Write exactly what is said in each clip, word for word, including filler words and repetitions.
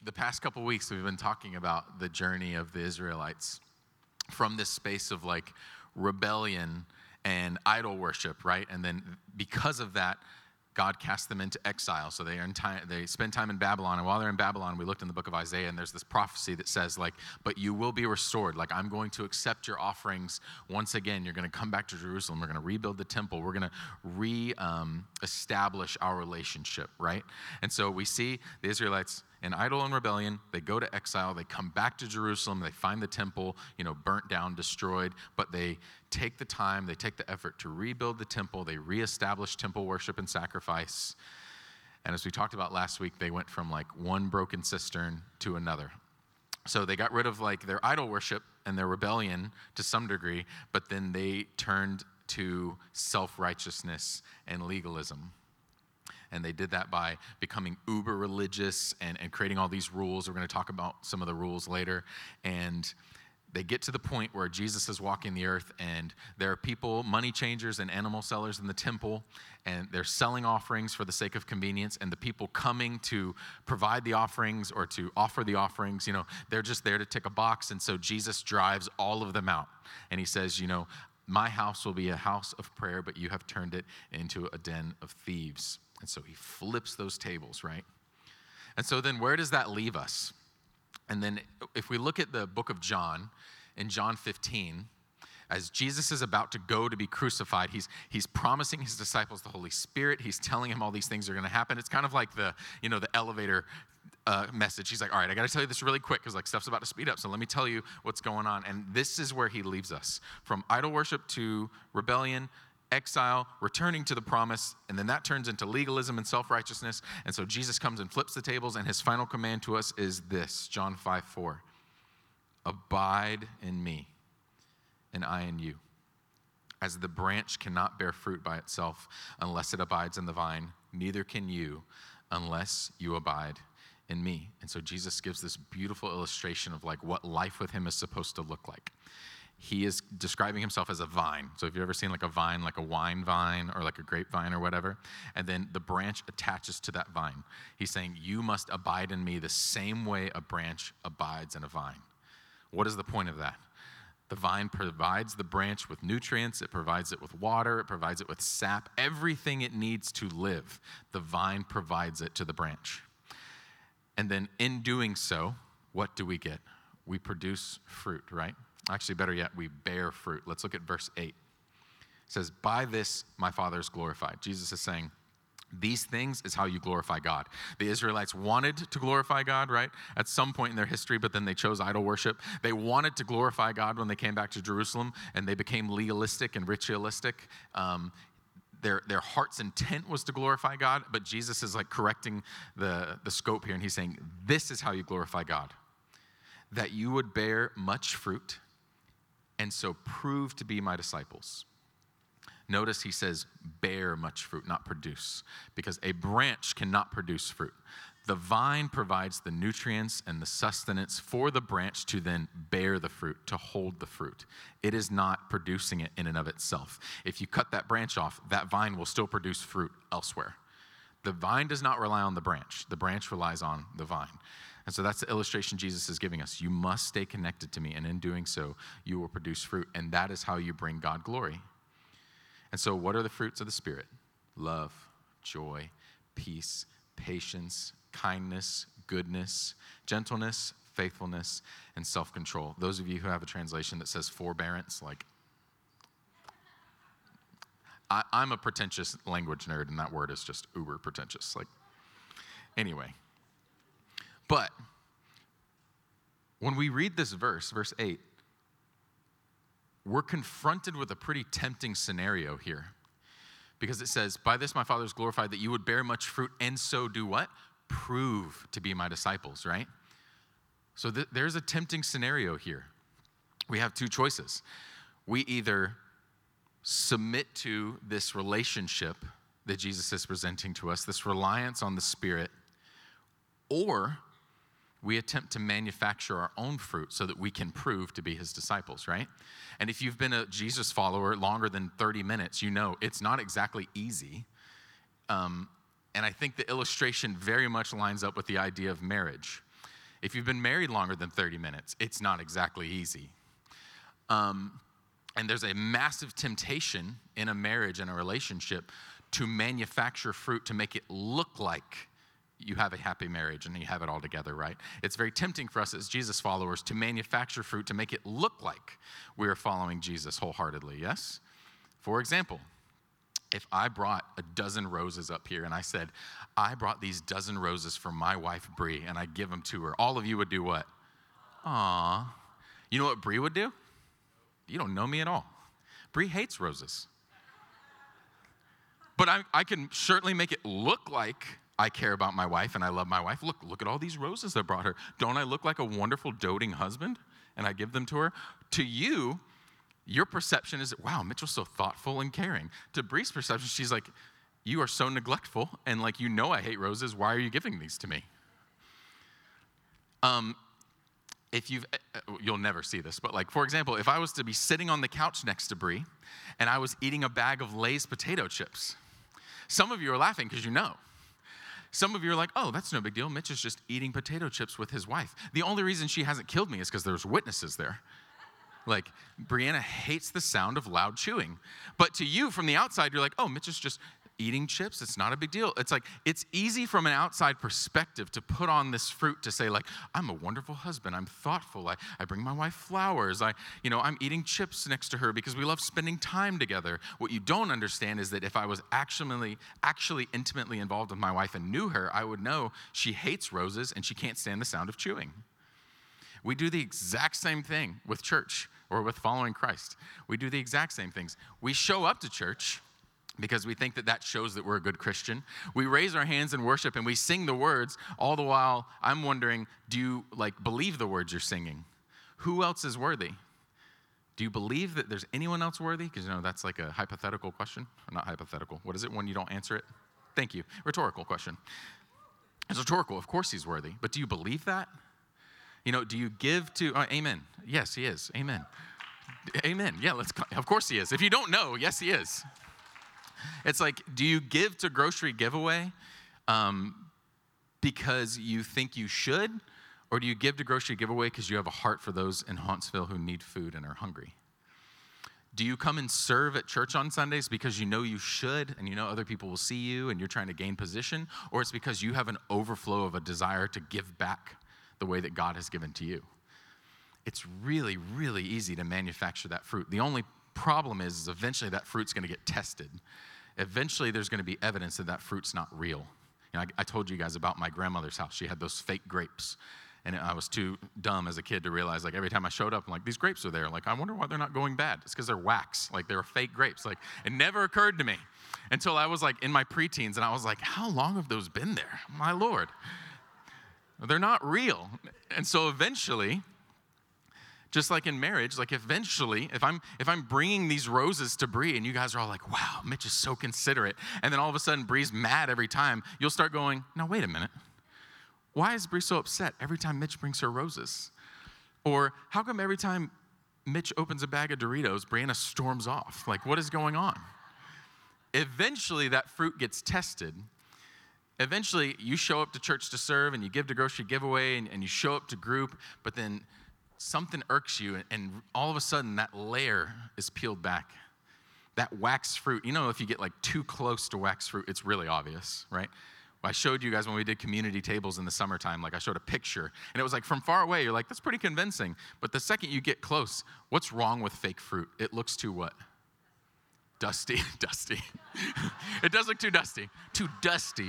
the past couple weeks, we've been talking about the journey of the Israelites from this space of like rebellion and idol worship, right? And then because of that, God cast them into exile. So they are in time, they spend time in Babylon. And while they're in Babylon, we looked in the book of Isaiah, and there's this prophecy that says, like, but you will be restored. Like, I'm going to accept your offerings once again. You're going to come back to Jerusalem. We're going to rebuild the temple. We're going to re-establish um, our relationship, right? And so we see the Israelites in idol and rebellion. They go to exile. They come back to Jerusalem. They find the temple, you know, burnt down, destroyed. But they take the time, they take the effort to rebuild the temple. They reestablish temple worship and sacrifice. And as we talked about last week, they went from like one broken cistern to another. So they got rid of like their idol worship and their rebellion to some degree, but then they turned to self-righteousness and legalism. And they did that by becoming uber religious and, and creating all these rules. We're going to talk about some of the rules later. And they get to the point where Jesus is walking the earth, and there are people, money changers and animal sellers in the temple, and they're selling offerings for the sake of convenience. And the people coming to provide the offerings or to offer the offerings, you know, they're just there to tick a box. And so Jesus drives all of them out. And he says, you know, my house will be a house of prayer, but you have turned it into a den of thieves. And so he flips those tables, right? And so then where does that leave us? And then if we look at the book of John, in John fifteen, as Jesus is about to go to be crucified, he's he's promising his disciples the Holy Spirit. He's telling him all these things are going to happen. It's kind of like the, you know, the elevator uh, message. He's like, all right, I got to tell you this really quick because like stuff's about to speed up. So let me tell you what's going on. And this is where he leaves us, from idol worship to rebellion, exile, returning to the promise, and then that turns into legalism and self-righteousness. And so Jesus comes and flips the tables, and his final command to us is this, John five four. Abide in me, and I in you. As the branch cannot bear fruit by itself unless it abides in the vine, neither can you unless you abide in me. And so Jesus gives this beautiful illustration of like what life with him is supposed to look like. He is describing himself as a vine. So if you've ever seen like a vine, like a wine vine or like a grapevine or whatever, and then the branch attaches to that vine. He's saying, you must abide in me the same way a branch abides in a vine. What is the point of that? The vine provides the branch with nutrients. It provides it with water. It provides it with sap. Everything it needs to live, the vine provides it to the branch. And then in doing so, what do we get? We produce fruit, right? Actually, better yet, we bear fruit. Let's look at verse eight. It says, by this my Father is glorified. Jesus is saying, these things is how you glorify God. The Israelites wanted to glorify God, right, at some point in their history, but then they chose idol worship. They wanted to glorify God when they came back to Jerusalem, and they became legalistic and ritualistic. Um, their, their heart's intent was to glorify God, but Jesus is like correcting the, the scope here, and he's saying, this is how you glorify God, that you would bear much fruit, and so prove to be my disciples. Notice he says, bear much fruit, not produce, because a branch cannot produce fruit. The vine provides the nutrients and the sustenance for the branch to then bear the fruit, to hold the fruit. It is not producing it in and of itself. If you cut that branch off, that vine will still produce fruit elsewhere. The vine does not rely on the branch. The branch relies on the vine. And so that's the illustration Jesus is giving us. You must stay connected to me, and in doing so, you will produce fruit, and that is how you bring God glory. And so what are the fruits of the Spirit? Love, joy, peace, patience, kindness, goodness, gentleness, faithfulness, and self-control. Those of you who have a translation that says forbearance, like, I, I'm a pretentious language nerd, and that word is just uber pretentious. Like, anyway. But when we read this verse, verse eight, we're confronted with a pretty tempting scenario here, because it says, by this my Father is glorified, that you would bear much fruit, and so do what? Prove to be my disciples, right? So th- there's a tempting scenario here. We have two choices. We either submit to this relationship that Jesus is presenting to us, this reliance on the Spirit, or we attempt to manufacture our own fruit so that we can prove to be his disciples, right? And if you've been a Jesus follower longer than thirty minutes, you know it's not exactly easy. Um, and I think the illustration very much lines up with the idea of marriage. If you've been married longer than thirty minutes, it's not exactly easy. Um, and there's a massive temptation in a marriage and a relationship to manufacture fruit to make it look like you have a happy marriage and you have it all together, right? It's very tempting for us as Jesus followers to manufacture fruit to make it look like we are following Jesus wholeheartedly, yes? For example, if I brought a dozen roses up here and I said, I brought these dozen roses for my wife, Bree, and I give them to her, all of you would do what? Aw. You know what Bree would do? You don't know me at all. Bree hates roses. But I, I can certainly make it look like I care about my wife and I love my wife. Look, look at all these roses I brought her. Don't I look like a wonderful doting husband? And I give them to her. To you, your perception is, wow, Mitchell's so thoughtful and caring. To Bree's perception, she's like, you are so neglectful, and like, you know I hate roses. Why are you giving these to me? Um, if you've, you'll never see this, but like, for example, if I was to be sitting on the couch next to Bree, and I was eating a bag of Lay's potato chips, some of you are laughing because you know. Some of you are like, oh, that's no big deal. Mitch is just eating potato chips with his wife. The only reason she hasn't killed me is because there's witnesses there. Like, Brianna hates the sound of loud chewing. But to you, from the outside, you're like, oh, Mitch is just eating chips. It's not a big deal. It's like, it's easy from an outside perspective to put on this fruit to say, like, I'm a wonderful husband. I'm thoughtful. I, I bring my wife flowers. I, you know, I'm eating chips next to her because we love spending time together. What you don't understand is that if I was actually, actually intimately involved with my wife and knew her, I would know she hates roses and she can't stand the sound of chewing. We do the exact same thing with church or with following Christ. We do the exact same things. We show up to church because we think that that shows that we're a good Christian. We raise our hands in worship and we sing the words, all the while I'm wondering, do you like believe the words you're singing? Who else is worthy? Do you believe that there's anyone else worthy? Because, you know, that's like a hypothetical question. Or not hypothetical. What is it when you don't answer it? Thank you. Rhetorical question. It's rhetorical. Of course he's worthy. But do you believe that? You know, do you give to, uh, amen. Yes, he is. Amen. Amen. Yeah, let's, of course he is. If you don't know, yes, he is. It's like, do you give to grocery giveaway um, because you think you should? Or do you give to grocery giveaway because you have a heart for those in Hauntsville who need food and are hungry? Do you come and serve at church on Sundays because you know you should and you know other people will see you and you're trying to gain position? Or it's because you have an overflow of a desire to give back the way that God has given to you? It's really, really easy to manufacture that fruit. The only problem is, is eventually that fruit's going to get tested. Eventually there's going to be evidence that that fruit's not real. You know, I, I told you guys about my grandmother's house. She had those fake grapes. And I was too dumb as a kid to realize, like, every time I showed up, I'm like, these grapes are there. Like, I wonder why they're not going bad. It's because they're wax. Like, they were fake grapes. Like, it never occurred to me until I was, like, in my preteens. And I was like, how long have those been there? My Lord. They're not real. And so eventually, just like in marriage, like eventually, if I'm if I'm bringing these roses to Bree and you guys are all like, wow, Mitch is so considerate, and then all of a sudden Bree's mad every time, you'll start going, now wait a minute. Why is Bree so upset every time Mitch brings her roses? Or how come every time Mitch opens a bag of Doritos, Brianna storms off? Like, what is going on? Eventually, that fruit gets tested. Eventually, you show up to church to serve, and you give to grocery giveaway, and, and you show up to group, but then something irks you, and, and all of a sudden, that layer is peeled back. That wax fruit, you know, if you get like too close to wax fruit, it's really obvious, right? I showed you guys when we did community tables in the summertime, like I showed a picture, and it was like from far away, you're like, that's pretty convincing. But the second you get close, what's wrong with fake fruit? It looks too what? Dusty, dusty. It does look too dusty, too dusty.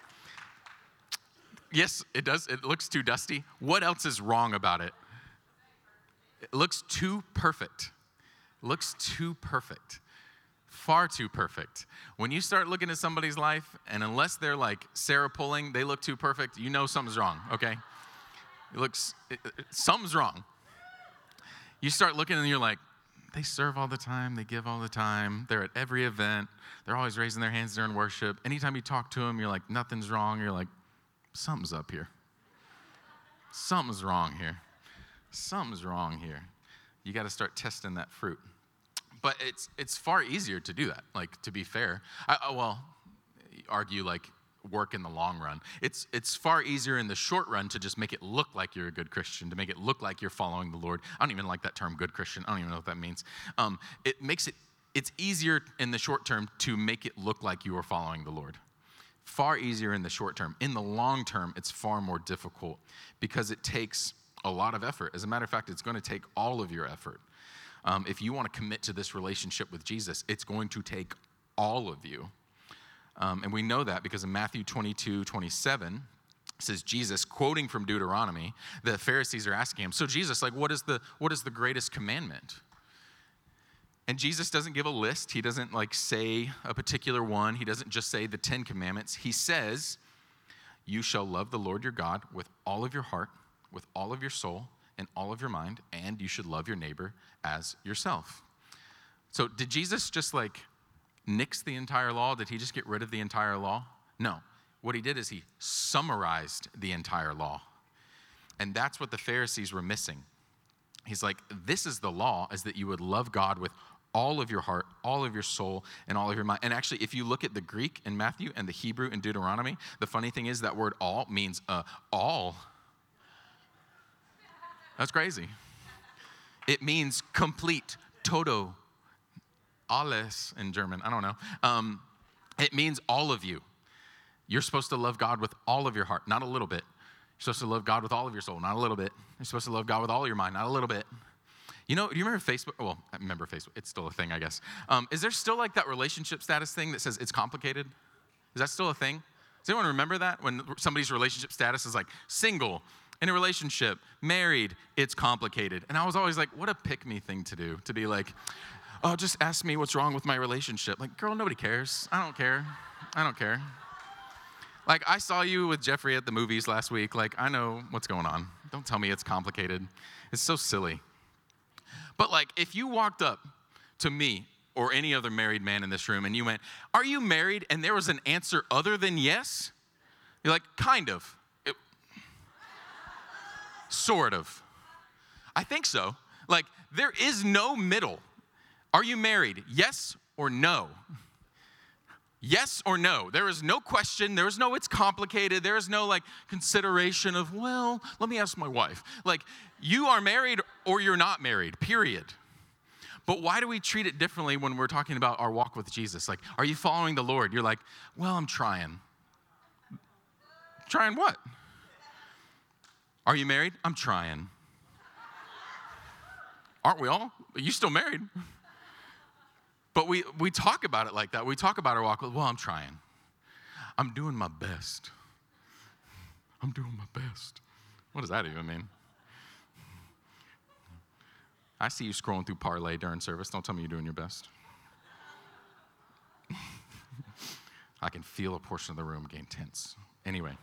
Yes, it does. It looks too dusty. What else is wrong about it? It looks too perfect. It looks too perfect. Far too perfect. When you start looking at somebody's life, and unless they're like Sarah Pulling, they look too perfect, you know something's wrong, okay? It looks, it, it, something's wrong. You start looking and you're like, they serve all the time, they give all the time, they're at every event, they're always raising their hands during worship. Anytime you talk to them, you're like, nothing's wrong. You're like, something's up here. Something's wrong here. Something's wrong here. You got to start testing that fruit. But it's it's far easier to do that, like, to be fair. I, I, well, argue, like, work in the long run. It's it's far easier in the short run to just make it look like you're a good Christian, to make it look like you're following the Lord. I don't even like that term, good Christian. I don't even know what that means. Um, it makes it, it's easier in the short term to make it look like you are following the Lord. Far easier in the short term. In the long term, it's far more difficult because it takes a lot of effort. As a matter of fact, it's going to take all of your effort. Um, if you want to commit to this relationship with Jesus, it's going to take all of you. Um, and we know that because in Matthew twenty-two, twenty-seven, it says Jesus, quoting from Deuteronomy, the Pharisees are asking him, so Jesus, like, what is the what is the greatest commandment? And Jesus doesn't give a list. He doesn't, like, say a particular one. He doesn't just say the Ten Commandments. He says, you shall love the Lord your God with all of your heart, with all of your soul, and all of your mind, and you should love your neighbor as yourself. So did Jesus just, like, nix the entire law? Did he just get rid of the entire law? No. What he did is he summarized the entire law. And that's what the Pharisees were missing. He's like, this is the law, is that you would love God with all of your heart, all of your soul, and all of your mind. And actually, if you look at the Greek in Matthew and the Hebrew in Deuteronomy, the funny thing is that word all means uh, all. That's crazy. It means complete, todo. Alles in German, I don't know. Um, it means all of you. You're supposed to love God with all of your heart, not a little bit. You're supposed to love God with all of your soul, not a little bit. You're supposed to love God with all your mind, not a little bit. You know, do you remember Facebook? Well, I remember Facebook. It's still a thing, I guess. Um, is there still like that relationship status thing that says it's complicated? Is that still a thing? Does anyone remember that? When somebody's relationship status is like single, in a relationship, married, it's complicated. And I was always like, what a pick-me thing to do, to be like, oh, just ask me what's wrong with my relationship. Like, girl, nobody cares. I don't care. I don't care. Like, I saw you with Jeffrey at the movies last week. Like, I know what's going on. Don't tell me it's complicated. It's so silly. But, like, if you walked up to me or any other married man in this room and you went, are you married? And there was an answer other than yes, you're like, kind of. It, sort of. I think so. Like, there is no middle. Are you married? Yes or no? Yes or no? There is no question. There is no it's complicated. There is no like consideration of, well, let me ask my wife. Like, you are married or you're not married, period. But why do we treat it differently when we're talking about our walk with Jesus? Like, are you following the Lord? You're like, well, I'm trying. Trying what? Are you married? I'm trying. Aren't we all? Are you still married? But we, we talk about it like that. We talk about our walk with, well, I'm trying. I'm doing my best. I'm doing my best. What does that even mean? I see you scrolling through Parlay during service. Don't tell me you're doing your best. I can feel a portion of the room getting tense. Anyway.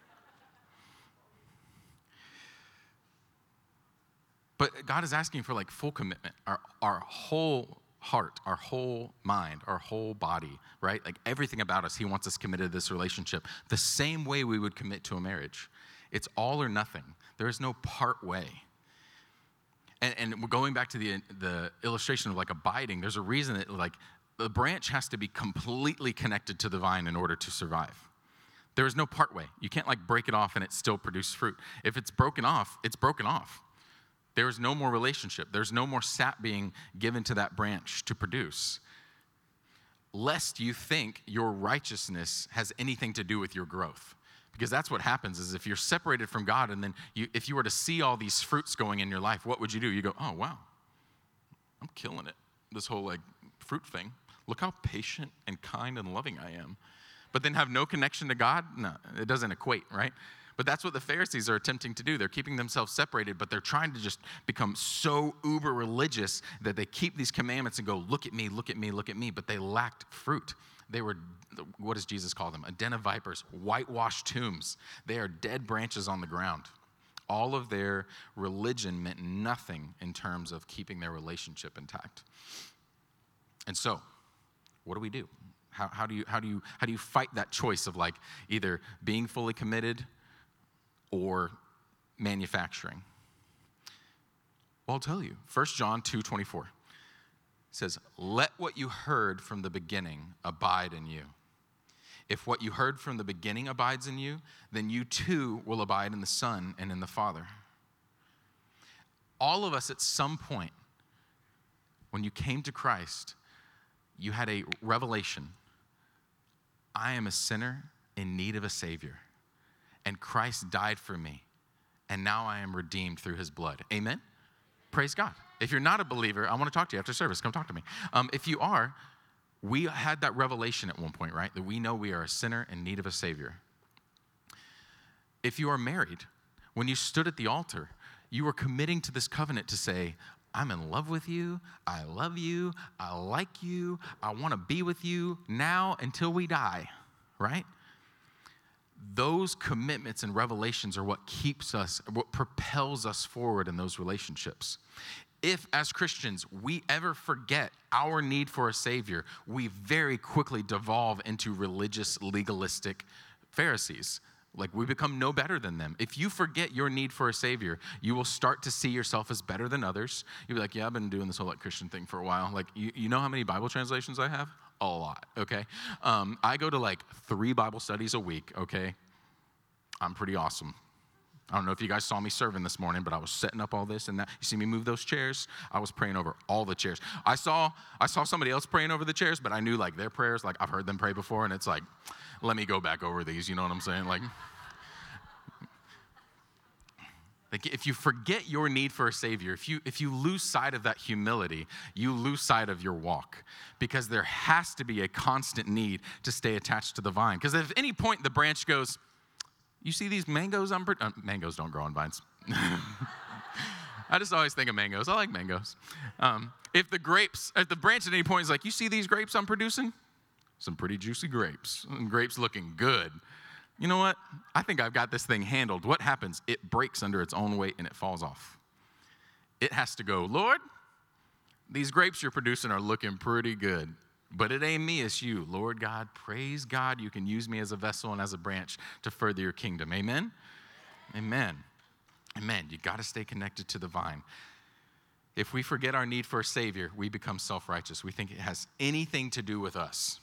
But God is asking for like full commitment, our, our whole heart, our whole mind, our whole body, right? Like everything about us, he wants us committed to this relationship the same way we would commit to a marriage. It's all or nothing. There is no part way. And, and we're going back to the, the illustration of like abiding. There's a reason that like the branch has to be completely connected to the vine in order to survive. There is no part way. You can't like break it off and it still produce fruit. If it's broken off, it's broken off. There is no more relationship. There's no more sap being given to that branch to produce. Lest you think your righteousness has anything to do with your growth. Because that's what happens is if you're separated from God and then you, if you were to see all these fruits going in your life, what would you do? You go, oh, wow, I'm killing it. This whole like fruit thing. Look how patient and kind and loving I am. But then have no connection to God? No, it doesn't equate, right? But that's what the Pharisees are attempting to do. They're keeping themselves separated, but they're trying to just become so uber religious that they keep these commandments and go, look at me, look at me, look at me. But they lacked fruit. They were, what does Jesus call them? A den of vipers, whitewashed tombs. They are dead branches on the ground. All of their religion meant nothing in terms of keeping their relationship intact. And so, what do we do? How, how do you how do you how do you fight that choice of like either being fully committed or manufacturing? Well, I'll tell you. First John two twenty-four says, let what you heard from the beginning abide in you. If what you heard from the beginning abides in you, then you too will abide in the Son and in the Father. All of us at some point, when you came to Christ, you had a revelation. I am a sinner in need of a Savior, and Christ died for me, and now I am redeemed through his blood. Amen? Praise God. If you're not a believer, I want to talk to you after service. Come talk to me. Um, if you are, we had that revelation at one point, right? That we know we are a sinner in need of a Savior. If you are married, when you stood at the altar, you were committing to this covenant to say, I'm in love with you, I love you, I like you, I want to be with you now until we die, right? Those commitments and revelations are what keeps us, what propels us forward in those relationships. If, as Christians, we ever forget our need for a Savior, we very quickly devolve into religious, legalistic Pharisees. Like, we become no better than them. If you forget your need for a Savior, you will start to see yourself as better than others. You'll be like, yeah, I've been doing this whole like Christian thing for a while. Like, you, you know how many Bible translations I have? A lot, okay? Um, I go to like three Bible studies a week, okay? I'm pretty awesome. I don't know if you guys saw me serving this morning, but I was setting up all this and that. You see me move those chairs? I was praying over all the chairs. I saw I saw somebody else praying over the chairs, but I knew like their prayers, like I've heard them pray before, and it's like, let me go back over these, you know what I'm saying? Like, like if you forget your need for a Savior, if you if you lose sight of that humility, you lose sight of your walk, because there has to be a constant need to stay attached to the vine. Because if at any point the branch goes, you see these mangoes? I'm uh, mangoes don't grow on vines. I just always think of mangoes. I like mangoes. Um, if the grapes, if the branch at any point is like, you see these grapes I'm producing? Some pretty juicy grapes. And grapes looking good. You know what? I think I've got this thing handled. What happens? It breaks under its own weight and it falls off. It has to go, Lord, these grapes you're producing are looking pretty good. But it ain't me, it's you. Lord God, praise God, you can use me as a vessel and as a branch to further your kingdom. Amen? Amen. Amen. You got to stay connected to the vine. If we forget our need for a Savior, we become self-righteous. We think it has anything to do with us.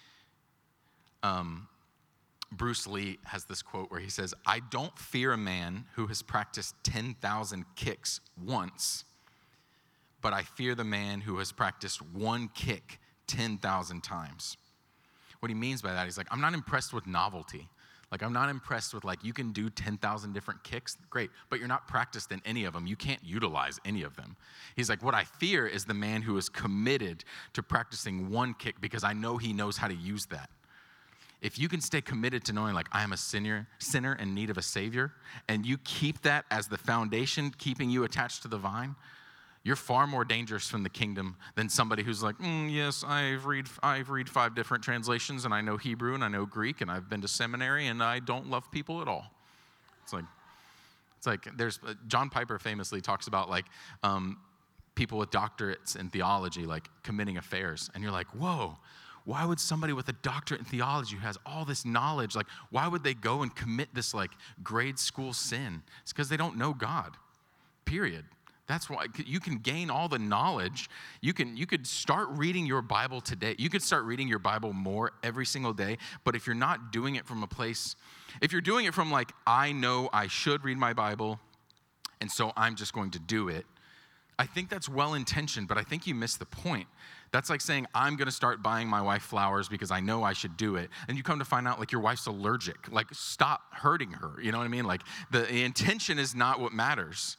Um, Bruce Lee has this quote where he says, I don't fear a man who has practiced ten thousand kicks once, but I fear the man who has practiced one kick ten thousand times. What he means by that, he's like, I'm not impressed with novelty. Like, I'm not impressed with, like, you can do ten thousand different kicks. Great, but you're not practiced in any of them. You can't utilize any of them. He's like, what I fear is the man who is committed to practicing one kick because I know he knows how to use that. If you can stay committed to knowing, like, I am a sinner, sinner in need of a Savior, and you keep that as the foundation, keeping you attached to the vine, you're far more dangerous from the kingdom than somebody who's like, mm, yes, I've read I've read five different translations, and I know Hebrew, and I know Greek, and I've been to seminary, and I don't love people at all. It's like, it's like there's John Piper famously talks about like um, people with doctorates in theology like committing affairs, and you're like, whoa. Why would somebody with a doctorate in theology who has all this knowledge, like, why would they go and commit this like grade school sin? It's because they don't know God, period. That's why you can gain all the knowledge. You can you could start reading your Bible today. You could start reading your Bible more every single day. But if you're not doing it from a place, if you're doing it from like, I know I should read my Bible, and so I'm just going to do it, I think that's well-intentioned, but I think you miss the point. That's like saying, I'm going to start buying my wife flowers because I know I should do it. And you come to find out, like, your wife's allergic. Like, stop hurting her. You know what I mean? Like, the intention is not what matters.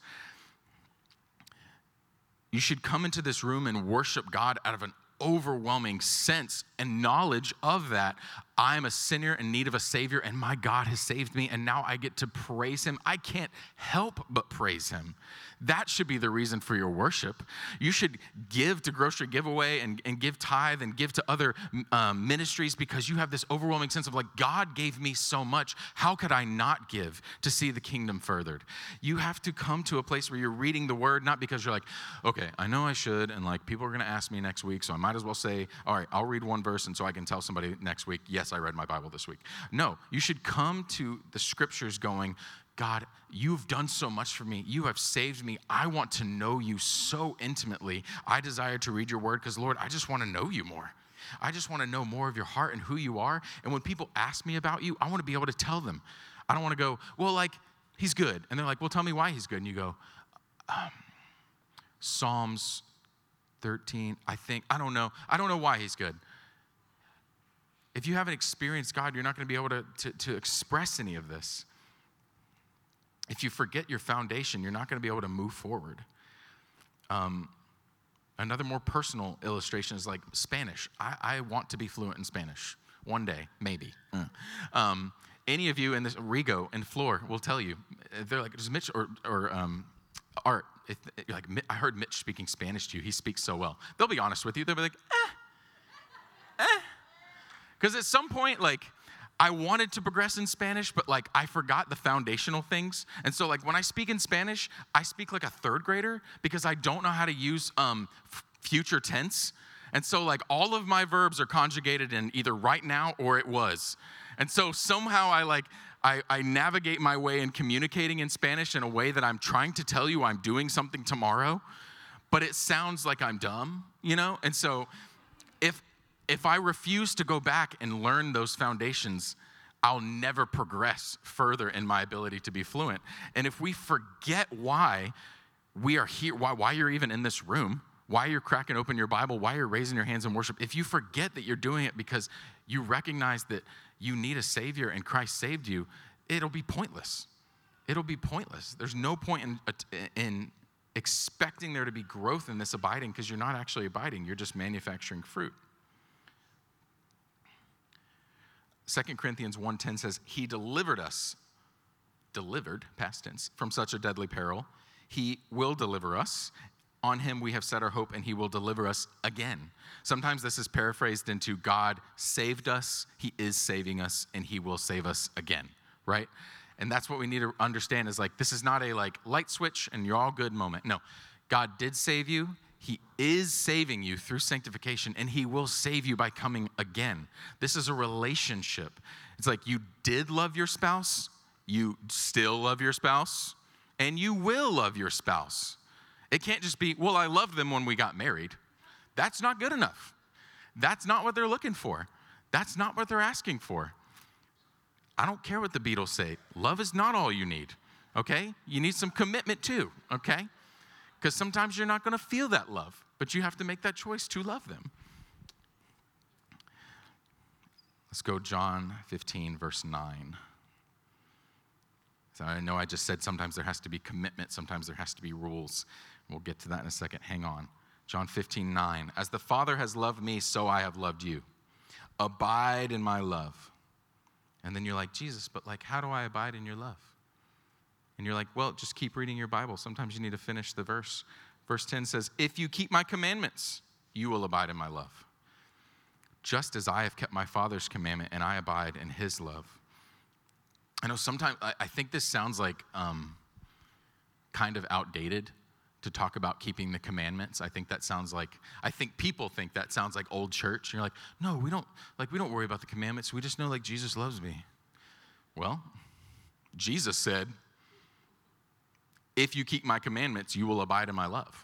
You should come into this room and worship God out of an overwhelming sense and knowledge of that. I'm a sinner in need of a Savior, and my God has saved me, and now I get to praise Him. I can't help but praise Him. That should be the reason for your worship. You should give to grocery giveaway and, and give tithe and give to other um, ministries because you have this overwhelming sense of like, God gave me so much. How could I not give to see the kingdom furthered? You have to come to a place where you're reading the word, not because you're like, okay, I know I should, and like people are going to ask me next week, so I might as well say, all right, I'll read one verse and so I can tell somebody next week, yes, I read my Bible this week. No, you should come to the scriptures going, God, you've done so much for me. You have saved me. I want to know you so intimately. I desire to read your word because, Lord, I just want to know you more. I just want to know more of your heart and who you are. And when people ask me about you, I want to be able to tell them. I don't want to go, well, like, he's good. And they're like, well, tell me why he's good. And you go, um, Psalms thirteen, I think, I don't know. I don't know why he's good. If you haven't experienced God, you're not going to be able to, to, to express any of this. If you forget your foundation, you're not going to be able to move forward. Um, another more personal illustration is like Spanish. I, I want to be fluent in Spanish one day, maybe. Mm. Um, any of you in this, Rigo and Floor will tell you, they're like, does Mitch or, or um, Art, if, you're like, I heard Mitch speaking Spanish to you. He speaks so well. They'll be honest with you. They'll be like, eh, eh. Because at some point, like, I wanted to progress in Spanish, but like I forgot the foundational things. And so like when I speak in Spanish, I speak like a third grader because I don't know how to use um, f- future tense. And so like all of my verbs are conjugated in either right now or it was. And so somehow I like, I, I navigate my way in communicating in Spanish in a way that I'm trying to tell you I'm doing something tomorrow, but it sounds like I'm dumb, you know? And so if If I refuse to go back and learn those foundations, I'll never progress further in my ability to be fluent. And if we forget why we are here, why, why you're even in this room, why you're cracking open your Bible, why you're raising your hands in worship, if you forget that you're doing it because you recognize that you need a Savior and Christ saved you, it'll be pointless. It'll be pointless. There's no point in, in expecting there to be growth in this abiding because you're not actually abiding. You're just manufacturing fruit. Second Corinthians one ten says, he delivered us, delivered, past tense, from such a deadly peril. He will deliver us. On him we have set our hope, and he will deliver us again. Sometimes this is paraphrased into God saved us, he is saving us, and he will save us again, right? And that's what we need to understand is like, this is not a like light switch and you're all good moment. No, God did save you. He is saving you through sanctification, and he will save you by coming again. This is a relationship. It's like you did love your spouse, you still love your spouse, and you will love your spouse. It can't just be, well, I loved them when we got married. That's not good enough. That's not what they're looking for. That's not what they're asking for. I don't care what the Beatles say. Love is not all you need, okay? You need some commitment too, okay? Because sometimes you're not going to feel that love, but you have to make that choice to love them. Let's go John fifteen, verse nine. So I know I just said sometimes there has to be commitment, sometimes there has to be rules. We'll get to that in a second. Hang on. John fifteen, nine. As the Father has loved me, so I have loved you. Abide in my love. And then you're like, Jesus, but like, how do I abide in your love? And you're like, well, just keep reading your Bible. Sometimes you need to finish the verse. Verse ten says, if you keep my commandments, you will abide in my love. Just as I have kept my Father's commandment and I abide in his love. I know sometimes, I think this sounds like um, kind of outdated to talk about keeping the commandments. I think that sounds like, I think people think that sounds like old church. And you're like, no, we don't, like, we don't worry about the commandments. We just know, like, Jesus loves me. Well, Jesus said, if you keep my commandments, you will abide in my love.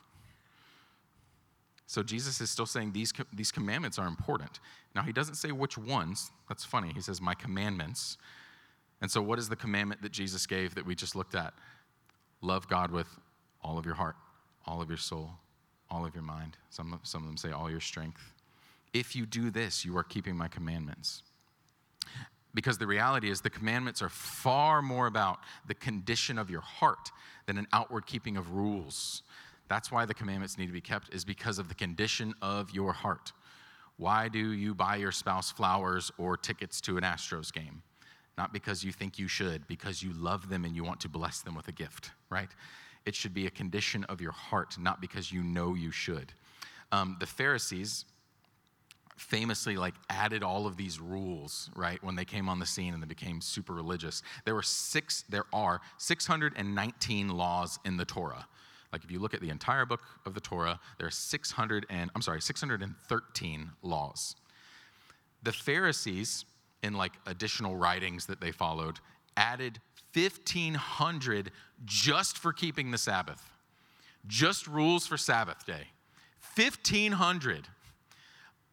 So Jesus is still saying these, these commandments are important. Now, he doesn't say which ones. That's funny. He says, my commandments. And so what is the commandment that Jesus gave that we just looked at? Love God with all of your heart, all of your soul, all of your mind. Some, some of them say all your strength. If you do this, you are keeping my commandments. Because the reality is the commandments are far more about the condition of your heart than an outward keeping of rules. That's why the commandments need to be kept, is because of the condition of your heart. Why do you buy your spouse flowers or tickets to an Astros game? Not because you think you should, because you love them and you want to bless them with a gift, right? It should be a condition of your heart, not because you know you should. Um, the Pharisees famously like added all of these rules, right, when they came on the scene and they became super religious. There were six, there are six hundred nineteen laws in the Torah. Like if you look at the entire book of the Torah, there are six hundred and I'm sorry, six hundred thirteen laws. The Pharisees, in like additional writings that they followed, added fifteen hundred just for keeping the Sabbath. Just rules for Sabbath day. fifteen hundred.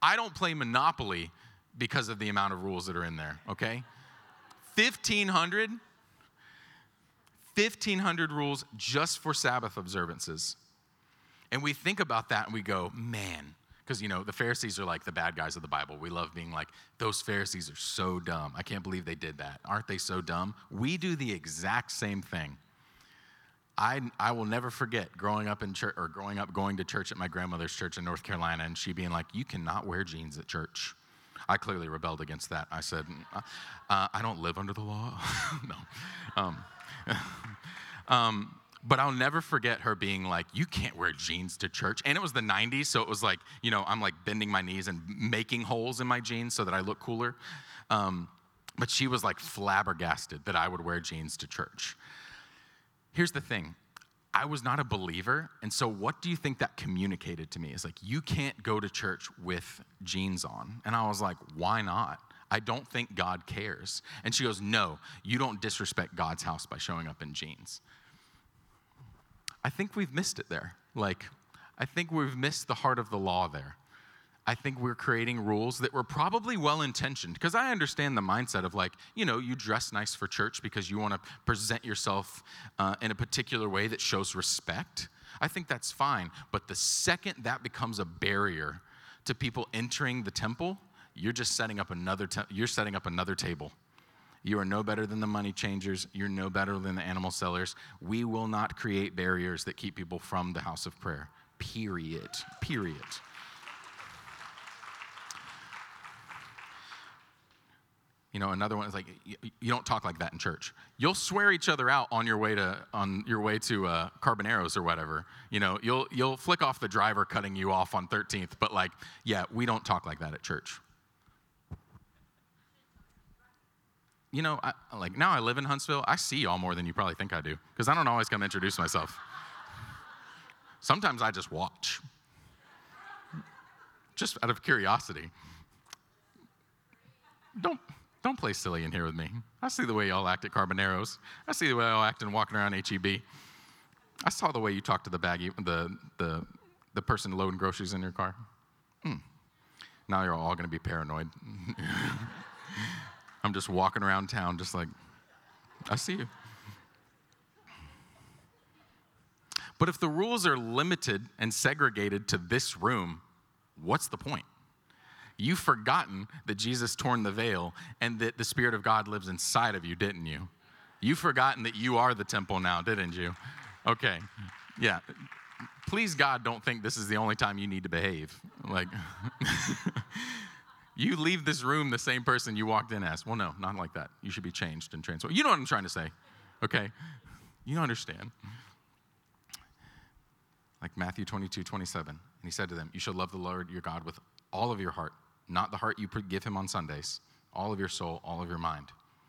I don't play Monopoly because of the amount of rules that are in there, okay? fifteen hundred, fifteen hundred rules just for Sabbath observances. And we think about that and we go, man, because, you know, the Pharisees are like the bad guys of the Bible. We love being like, those Pharisees are so dumb. I can't believe they did that. Aren't they so dumb? We do the exact same thing. I, I will never forget growing up in church or growing up going to church at my grandmother's church in North Carolina, and she being like, you cannot wear jeans at church. I clearly rebelled against that. I said, uh, I don't live under the law. no. Um, um, but I'll never forget her being like, you can't wear jeans to church. And it was the nineties, so it was like, you know, I'm like bending my knees and making holes in my jeans so that I look cooler. Um, but she was like flabbergasted that I would wear jeans to church. Here's the thing. I was not a believer, and so what do you think that communicated to me? It's like, you can't go to church with jeans on. And I was like, why not? I don't think God cares. And she goes, no, you don't disrespect God's house by showing up in jeans. I think we've missed it there. Like, I think we've missed the heart of the law there. I think we're creating rules that were probably well-intentioned, because I understand the mindset of like, you know, you dress nice for church because you want to present yourself uh, in a particular way that shows respect. I think that's fine. But the second that becomes a barrier to people entering the temple, you're just setting up another te- you're setting up another table. You are no better than the money changers. You're no better than the animal sellers. We will not create barriers that keep people from the house of prayer. Period. Period. You know, another one is like, you, you don't talk like that in church. You'll swear each other out on your way to on your way to uh, Carboneros or whatever. You know, you'll you'll flick off the driver cutting you off on thirteenth. But like, yeah, we don't talk like that at church. You know, I, like now I live in Huntsville. I see y'all more than you probably think I do, because I don't always come introduce myself. Sometimes I just watch, just out of curiosity. Don't. Don't play silly in here with me. I see the way y'all act at Carboneros. I see the way y'all act and walking around H E B. I saw the way you talk to the baggie, the the the person loading groceries in your car. Mm. Now you're all going to be paranoid. I'm just walking around town, just like, I see you. But if the rules are limited and segregated to this room, what's the point? You've forgotten that Jesus torn the veil and that the Spirit of God lives inside of you, didn't you? You've forgotten that you are the temple now, didn't you? Okay, yeah. Please, God, don't think this is the only time you need to behave. Like, you leave this room the same person you walked in as. Well, no, not like that. You should be changed and transformed. You know what I'm trying to say, okay? You understand. Like Matthew twenty-two, twenty-seven. And he said to them, you shall love the Lord your God with all of your heart, not the heart you give him on Sundays, all of your soul, all of your mind.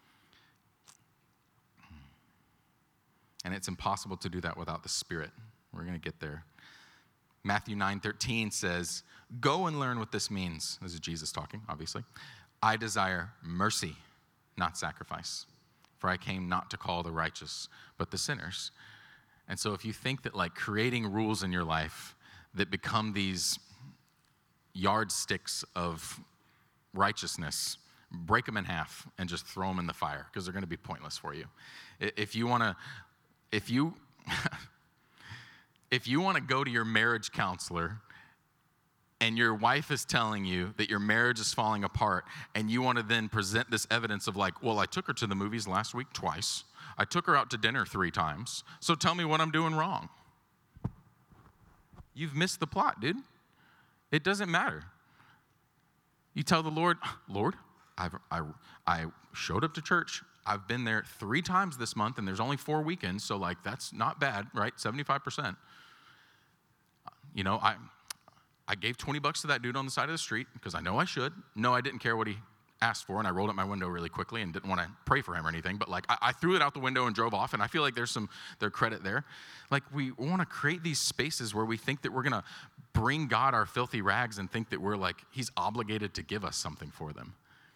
And it's impossible to do that without the Spirit. We're going to get there. Matthew nine thirteen says, go and learn what this means. This is Jesus talking, obviously. I desire mercy, not sacrifice. For I came not to call the righteous, but the sinners. And so if you think that like creating rules in your life that become these yardsticks of righteousness, break them in half and just throw them in the fire, because they're going to be pointless for you. If you want to, if you, if you want to go to your marriage counselor and your wife is telling you that your marriage is falling apart, and you want to then present this evidence of like, well, I took her to the movies last week twice. I took her out to dinner three times. So tell me what I'm doing wrong. You've missed the plot, dude. It doesn't matter. You tell the Lord, Lord, I've, I, I showed up to church. I've been there three times this month, and there's only four weekends, so like that's not bad, right? seventy-five percent. You know, I I gave twenty bucks to that dude on the side of the street because I know I should. No, I didn't care what he asked for, and I rolled up my window really quickly and didn't want to pray for him or anything, but like I, I threw it out the window and drove off, and I feel like there's some their credit there. Like we want to create these spaces where we think that we're going to bring God our filthy rags and think that we're like, he's obligated to give us something for them.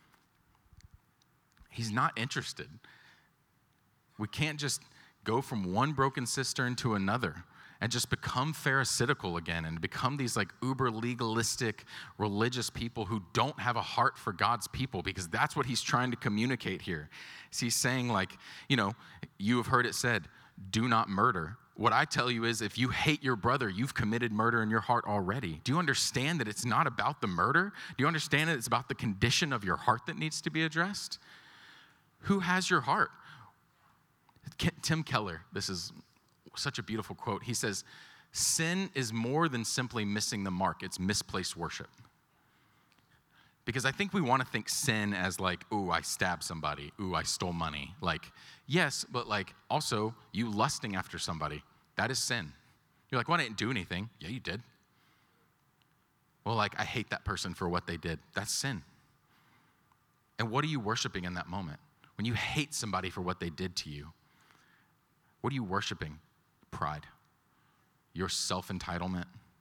He's not interested. We can't just go from one broken cistern to another and just become pharisaical again and become these like uber legalistic religious people who don't have a heart for God's people, because that's what he's trying to communicate here. So he's saying like, you know, you have heard it said, do not murder. What I tell you is if you hate your brother, you've committed murder in your heart already. Do you understand that it's not about the murder? Do you understand that it's about the condition of your heart that needs to be addressed? Who has your heart? Tim Keller, this is such a beautiful quote. He says, sin is more than simply missing the mark. It's misplaced worship. Because I think we want to think sin as like, ooh, I stabbed somebody. Ooh, I stole money. Like, yes, but like also you lusting after somebody. That is sin. You're like, well, I didn't do anything. Yeah, you did. Well, like, I hate that person for what they did. That's sin. And what are you worshiping in that moment? When you hate somebody for what they did to you, what are you worshiping? Pride, your self-entitlement.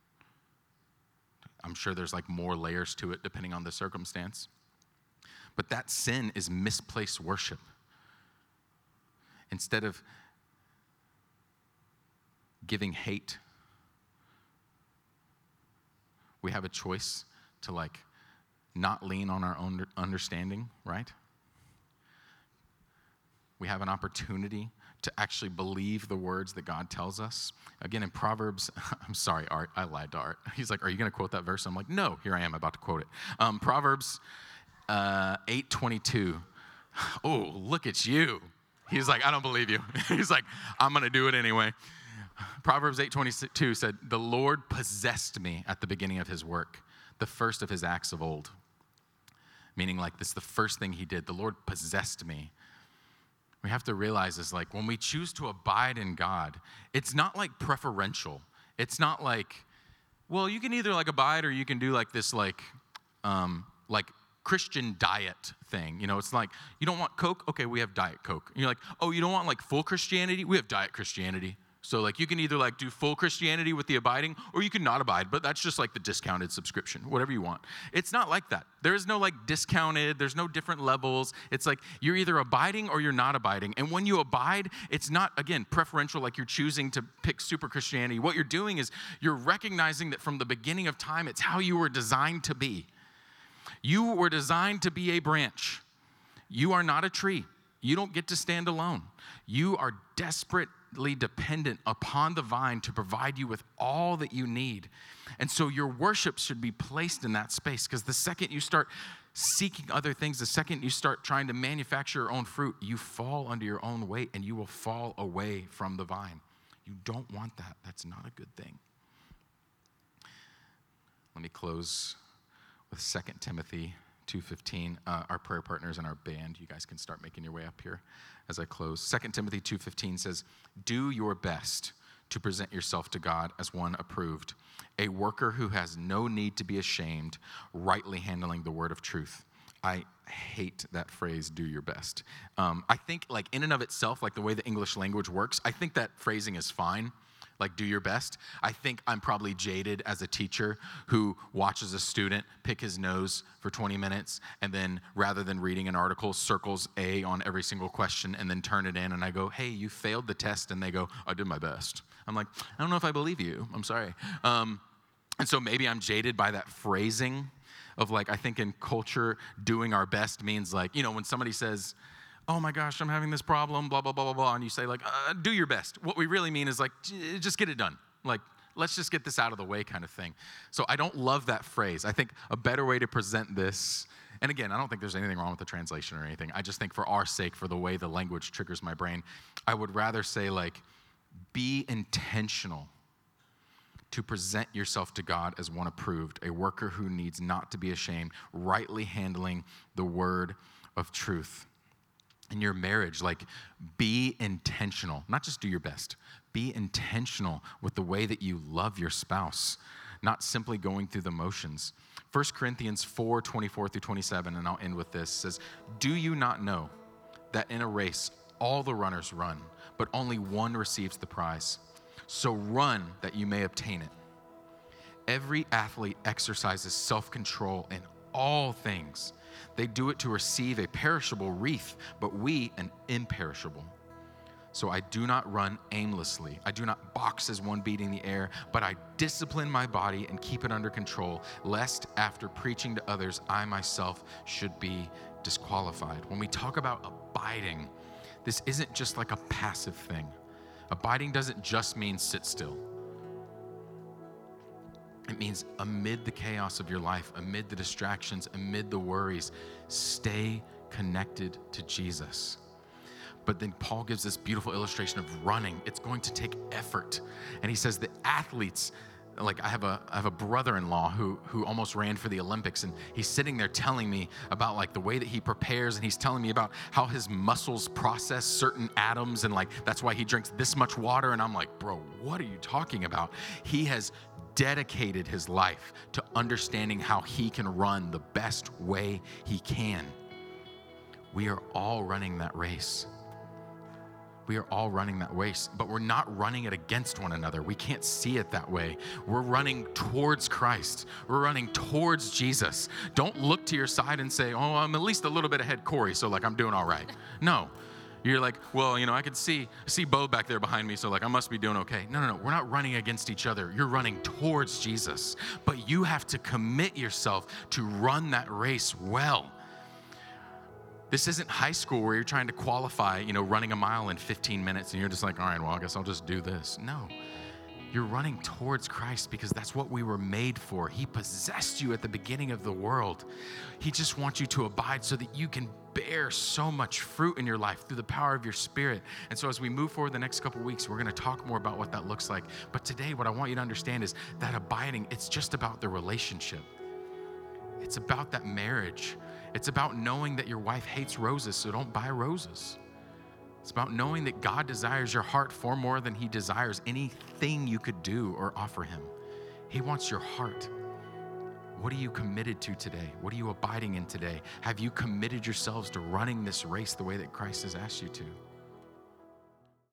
I'm sure there's like more layers to it depending on the circumstance. But that sin is misplaced worship. Instead of giving hate, we have a choice to like not lean on our own understanding, right? We have an opportunity to actually believe the words that God tells us. Again, in Proverbs, I'm sorry, Art, I lied to Art. He's like, are you going to quote that verse? I'm like, no, here I am about to quote it. Um, Proverbs uh, eight twenty-two. Oh, look at you. He's like, I don't believe you. He's like, I'm going to do it anyway. Proverbs eight twenty-two said, the Lord possessed me at the beginning of his work, the first of his acts of old. Meaning like this, the first thing he did, the Lord possessed me. We have to realize is like when we choose to abide in God, it's not like preferential. It's not like, well, you can either like abide or you can do like this like, um, like Christian diet thing. You know, it's like, you don't want Coke? Okay, we have Diet Coke. And you're like, oh, you don't want like full Christianity? We have Diet Christianity. So like you can either like do full Christianity with the abiding or you can not abide, but that's just like the discounted subscription, whatever you want. It's not like that. There is no like discounted, there's no different levels. It's like you're either abiding or you're not abiding. And when you abide, it's not, again, preferential like you're choosing to pick super Christianity. What you're doing is you're recognizing that from the beginning of time, it's how you were designed to be. You were designed to be a branch. You are not a tree. You don't get to stand alone. You are desperate dependent upon the vine to provide you with all that you need. And so your worship should be placed in that space, because the second you start seeking other things, the second you start trying to manufacture your own fruit, you fall under your own weight and you will fall away from the vine. You don't want that. That's not a good thing. Let me close with Second Timothy two fifteen. Uh, our prayer partners and our band, you guys can start making your way up here as I close. Second Timothy two fifteen says, do your best to present yourself to God as one approved, a worker who has no need to be ashamed, rightly handling the word of truth. I hate that phrase, do your best. Um, I think like in and of itself, like the way the English language works, I think that phrasing is fine. Like, do your best. I think I'm probably jaded as a teacher who watches a student pick his nose for twenty minutes and then rather than reading an article, circles A on every single question and then turn it in. And I go, hey, you failed the test. And they go, I did my best. I'm like, I don't know if I believe you. I'm sorry. Um, and so maybe I'm jaded by that phrasing of like, I think in culture, doing our best means like, you know, when somebody says, oh my gosh, I'm having this problem, blah, blah, blah, blah, blah. And you say like, uh, do your best. What we really mean is like, just get it done. Like, let's just get this out of the way kind of thing. So I don't love that phrase. I think a better way to present this, and again, I don't think there's anything wrong with the translation or anything. I just think for our sake, for the way the language triggers my brain, I would rather say like, be intentional to present yourself to God as one approved, a worker who needs not to be ashamed, rightly handling the word of truth. In your marriage, like be intentional, not just do your best, be intentional with the way that you love your spouse, not simply going through the motions. First Corinthians four, twenty-four through twenty-seven, and I'll end with this, says, do you not know that in a race, all the runners run, but only one receives the prize? So run that you may obtain it. Every athlete exercises self-control in all things. They do it to receive a perishable wreath, but we an imperishable. So I do not run aimlessly. I do not box as one beating the air, but I discipline my body and keep it under control, lest after preaching to others, I myself should be disqualified. When we talk about abiding, this isn't just like a passive thing. Abiding doesn't just mean sit still. It means amid the chaos of your life, amid the distractions, amid the worries, stay connected to Jesus. But then Paul gives this beautiful illustration of running. It's going to take effort. And he says the athletes, like I have a I have a brother-in-law who who almost ran for the Olympics, and he's sitting there telling me about like the way that he prepares, and he's telling me about how his muscles process certain atoms, and like that's why he drinks this much water. And I'm like, bro, what are you talking about? He has dedicated his life to understanding how he can run the best way he can. We are all running that race. We are all running that race, but we're not running it against one another. We can't see it that way. We're running towards Christ. We're running towards Jesus. Don't look to your side and say, oh, I'm at least a little bit ahead Corey, so like I'm doing all right. No. You're like, well, you know, I could see see Bo back there behind me, so like I must be doing okay. No, no, no. We're not running against each other. You're running towards Jesus. But you have to commit yourself to run that race well. This isn't high school where you're trying to qualify, you know, running a mile in fifteen minutes and you're just like, all right, well, I guess I'll just do this. No, you're running towards Christ because that's what we were made for. He possessed you at the beginning of the world. He just wants you to abide so that you can bear so much fruit in your life through the power of your Spirit. And so as we move forward the next couple of weeks, we're going to talk more about what that looks like. But today, what I want you to understand is that abiding, it's just about the relationship. It's about that marriage. It's about knowing that your wife hates roses, so don't buy roses. It's about knowing that God desires your heart far more than he desires anything you could do or offer him. He wants your heart. What are you committed to today? What are you abiding in today? Have you committed yourselves to running this race the way that Christ has asked you to?